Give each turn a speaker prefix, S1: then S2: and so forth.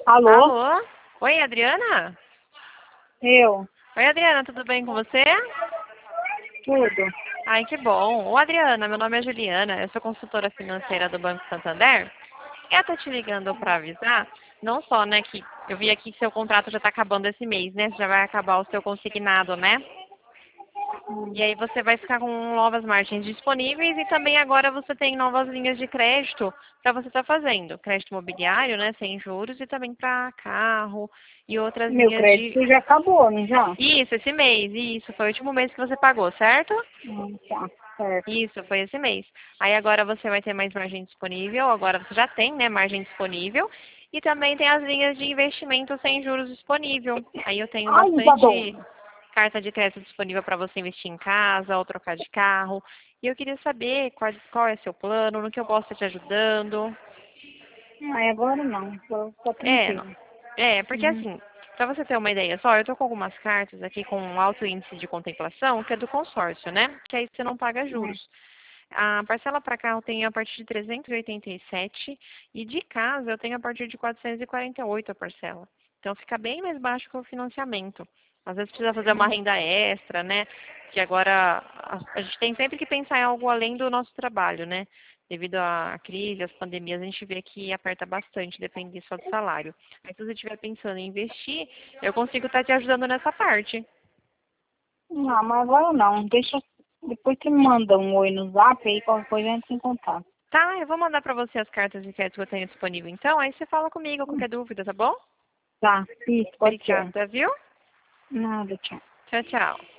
S1: Alô?
S2: Alô? Oi, Adriana?
S1: Eu?
S2: Oi, Adriana, tudo bem com você?
S1: Tudo?
S2: Ai, que bom. Ô, Adriana, meu nome é Juliana, eu sou consultora financeira do Banco Santander. Eu tô te ligando para avisar, não só, né, que eu vi aqui que seu contrato já tá acabando esse mês, né? Já vai acabar o seu consignado, né? E aí você vai ficar com novas margens disponíveis e também agora você tem novas linhas de crédito para você estar fazendo. Crédito imobiliário, né, sem juros e também para carro e outras
S1: Meu
S2: linhas de...
S1: crédito já acabou, não já?
S2: Isso, esse mês, isso, foi o último mês que você pagou, certo?
S1: Tá, certo.
S2: Isso, foi esse mês. Aí agora você vai ter mais margem disponível, agora você já tem, né, margem disponível. E também tem as linhas de investimento sem juros disponível. Aí eu tenho
S1: Ai,
S2: bastante
S1: Isadora.
S2: carta de crédito disponível para você investir em casa ou trocar de carro. E eu queria saber qual é seu plano, no que eu posso estar te ajudando.
S1: Ai, agora não. Tô
S2: É,
S1: tranquilo.
S2: porque
S1: Uhum.
S2: assim, para você ter uma ideia só, eu tô com algumas cartas aqui com um alto índice de contemplação, que é do consórcio, né? Que aí você não paga
S1: É.
S2: juros. A parcela para carro tem a partir de 387 e de casa eu tenho a partir de 448 a parcela. Então fica bem mais baixo que o financiamento. Às vezes precisa fazer uma renda extra, né? Que agora a gente tem sempre que pensar em algo além do nosso trabalho, né? Devido à crise, às pandemias, a gente vê que aperta bastante, depende só do salário. Mas se você estiver pensando em investir, eu consigo estar te ajudando nessa parte.
S1: Não, mas agora não. Deixa. Depois você me manda um oi no zap aí, qualquer coisa a gente se encontrar.
S2: Tá, eu vou mandar para você as cartas de crédito que eu tenho disponível então, aí você fala comigo qualquer dúvida, tá bom?
S1: Tá, isso, pode ser.
S2: Obrigada, viu?
S1: Nada, tchau.
S2: Tchau, tchau.